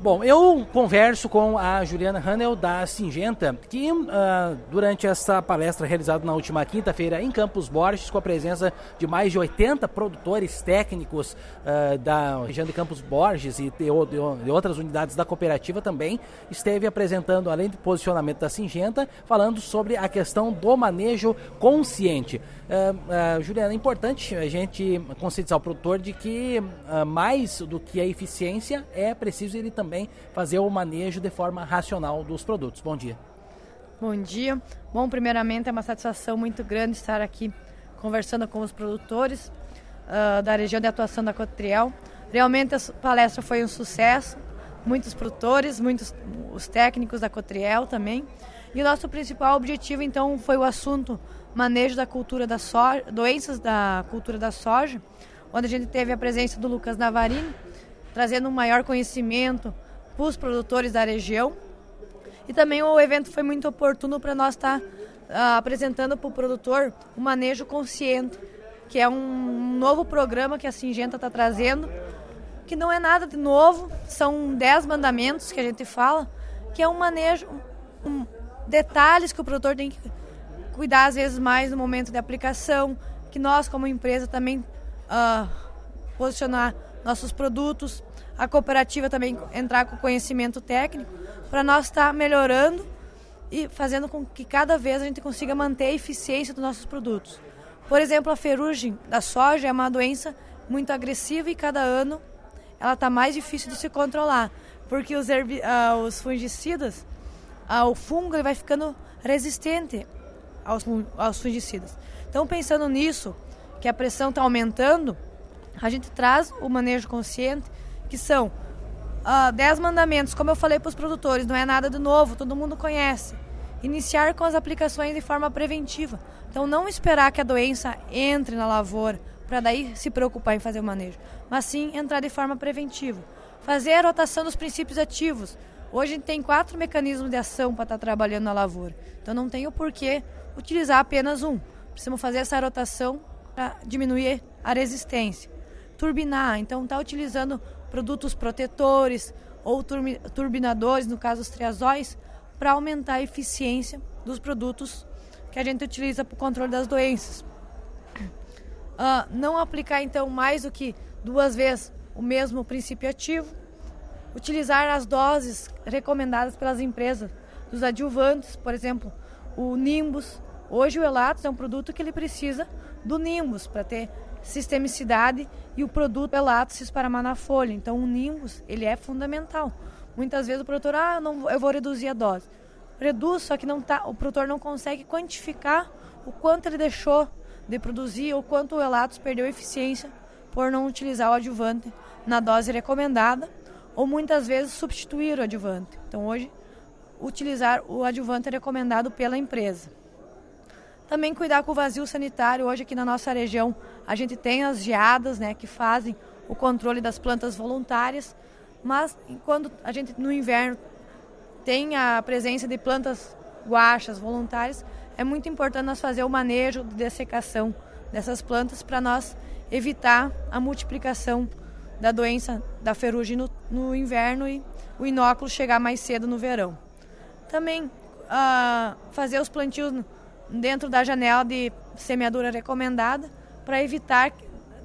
Bom, eu converso com a Juliana Hanel da Syngenta, que durante essa palestra realizada na última quinta-feira em Campos Borges, com a presença de mais de 80 produtores técnicos da região de Campos Borges e de outras unidades da cooperativa também, esteve apresentando, além do posicionamento da Syngenta, falando sobre a questão do manejo consciente. Juliana, é importante a gente conscientizar o produtor de que mais do que a eficiência é preciso ele também fazer o manejo de forma racional dos produtos. Bom dia. Bom dia. Bom, primeiramente é uma satisfação muito grande estar aqui conversando com os produtores da região de atuação da Cotriel. Realmente a palestra foi um sucesso, muitos produtores, os técnicos da Cotriel também. E o nosso principal objetivo, então, foi o assunto manejo da cultura da soja, doenças da cultura da soja, onde a gente teve a presença do Lucas Navarini, trazendo um maior conhecimento para os produtores da região. E também o evento foi muito oportuno para nós estar apresentando para o produtor o manejo consciente, que é um novo programa que a Syngenta está trazendo, que não é nada de novo, são 10 mandamentos que a gente fala, que é um manejo, detalhes que o produtor tem que cuidar às vezes mais no momento de aplicação, que nós como empresa também posicionar nossos produtos, a cooperativa também entrar com conhecimento técnico para nós estar melhorando e fazendo com que cada vez a gente consiga manter a eficiência dos nossos produtos. Por exemplo, a ferrugem da soja é uma doença muito agressiva e cada ano ela está mais difícil de se controlar, porque os fungicidas, o fungo ele vai ficando resistente aos fungicidas. Então, pensando nisso, que a pressão está aumentando, a gente traz o manejo consciente, que são 10 mandamentos, como eu falei para os produtores, não é nada de novo, todo mundo conhece. Iniciar com as aplicações de forma preventiva. Então, não esperar que a doença entre na lavoura, para daí se preocupar em fazer o manejo, mas sim entrar de forma preventiva. Fazer a rotação dos princípios ativos. Hoje a gente tem 4 mecanismos de ação para estar trabalhando na lavoura, então não tem o porquê utilizar apenas um. Precisamos fazer essa rotação para diminuir a resistência. Turbinar, então está utilizando produtos protetores ou turbinadores, no caso os triazóis, para aumentar a eficiência dos produtos que a gente utiliza para o controle das doenças. Não aplicar então mais do que 2 vezes o mesmo princípio ativo. Utilizar as doses recomendadas pelas empresas dos adjuvantes, por exemplo, o Nimbus. Hoje o Elatos é um produto que ele precisa do Nimbus para ter sistemicidade e o produto Elatos se esparramar na folha. Então o Nimbus ele é fundamental. Muitas vezes o produtor, eu vou reduzir a dose. Reduz, só que o produtor não consegue quantificar o quanto ele deixou de produzir ou quanto o Elatos perdeu eficiência por não utilizar o adjuvante na dose recomendada ou muitas vezes substituir o adjuvante. Então hoje utilizar o adjuvante recomendado pela empresa. Também cuidar com o vazio sanitário. Hoje aqui na nossa região a gente tem as geadas, que fazem o controle das plantas voluntárias, mas quando a gente no inverno tem a presença de plantas guachas voluntárias, é muito importante nós fazer o manejo de dessecação dessas plantas para nós evitar a multiplicação da doença da ferrugem no inverno e o inóculo chegar mais cedo no verão. Também fazer os plantios dentro da janela de semeadura recomendada para evitar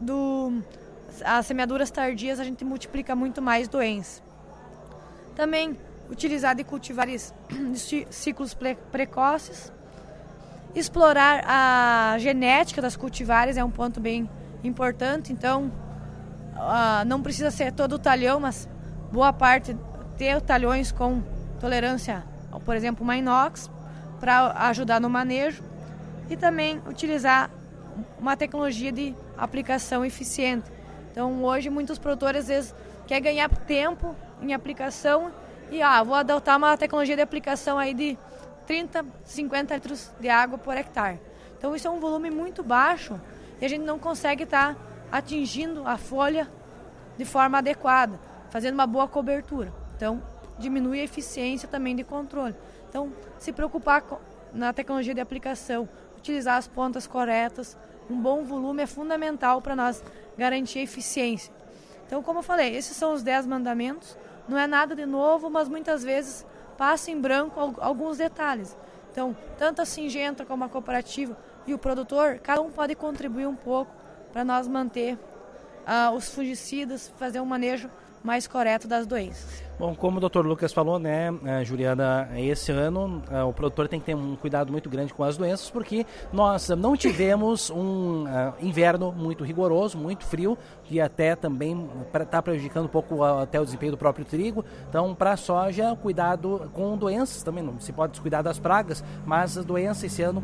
as semeaduras tardias, a gente multiplica muito mais doença. Também utilizar de cultivares de ciclos precoces. Explorar a genética das cultivares é um ponto bem importante, então não precisa ser todo o talhão, mas boa parte ter talhões com tolerância, por exemplo, uma inox, para ajudar no manejo, e também utilizar uma tecnologia de aplicação eficiente. Então hoje muitos produtores às vezes querem ganhar tempo em aplicação e vou adotar uma tecnologia de aplicação aí de 30, 50 litros de água por hectare. Então isso é um volume muito baixo e a gente não consegue estar atingindo a folha de forma adequada, fazendo uma boa cobertura. Então diminui a eficiência também de controle. Então se preocupar na tecnologia de aplicação, utilizar as pontas corretas, um bom volume é fundamental para nós garantir a eficiência. Então, como eu falei, esses são os 10 mandamentos, não é nada de novo, mas muitas vezes passa em branco alguns detalhes. Então, tanto a Syngenta como a cooperativa e o produtor, cada um pode contribuir um pouco para nós manter os fungicidas, fazer um manejo mais correto das doenças. Bom, como o Dr. Lucas falou, né, Juliana, esse ano o produtor tem que ter um cuidado muito grande com as doenças, porque nós não tivemos um inverno muito rigoroso, muito frio, que até também está prejudicando um pouco até o desempenho do próprio trigo. Então, para a soja, cuidado com doenças também, não se pode descuidar das pragas, mas as doenças esse ano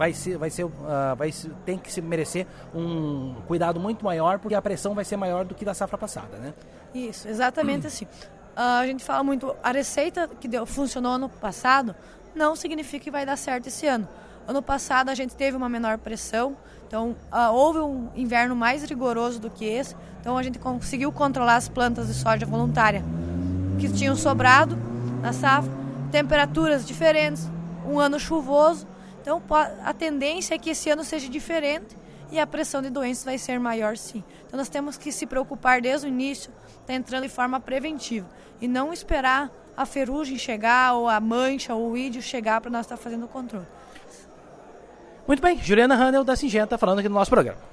tem que se merecer um cuidado muito maior, porque a pressão vai ser maior do que da safra passada, né? Isso, exatamente assim. A gente fala muito, a receita que funcionou ano passado não significa que vai dar certo esse ano. Ano passado a gente teve uma menor pressão, então houve um inverno mais rigoroso do que esse, então a gente conseguiu controlar as plantas de soja voluntária que tinham sobrado na safra, temperaturas diferentes, um ano chuvoso, então a tendência é que esse ano seja diferente e a pressão de doenças vai ser maior sim. Então nós temos que se preocupar desde o início, tá entrando de forma preventiva e não esperar a ferrugem chegar ou a mancha ou o ídio chegar para nós estar fazendo o controle. Muito bem, Juliana Hanel da Syngenta falando aqui no nosso programa.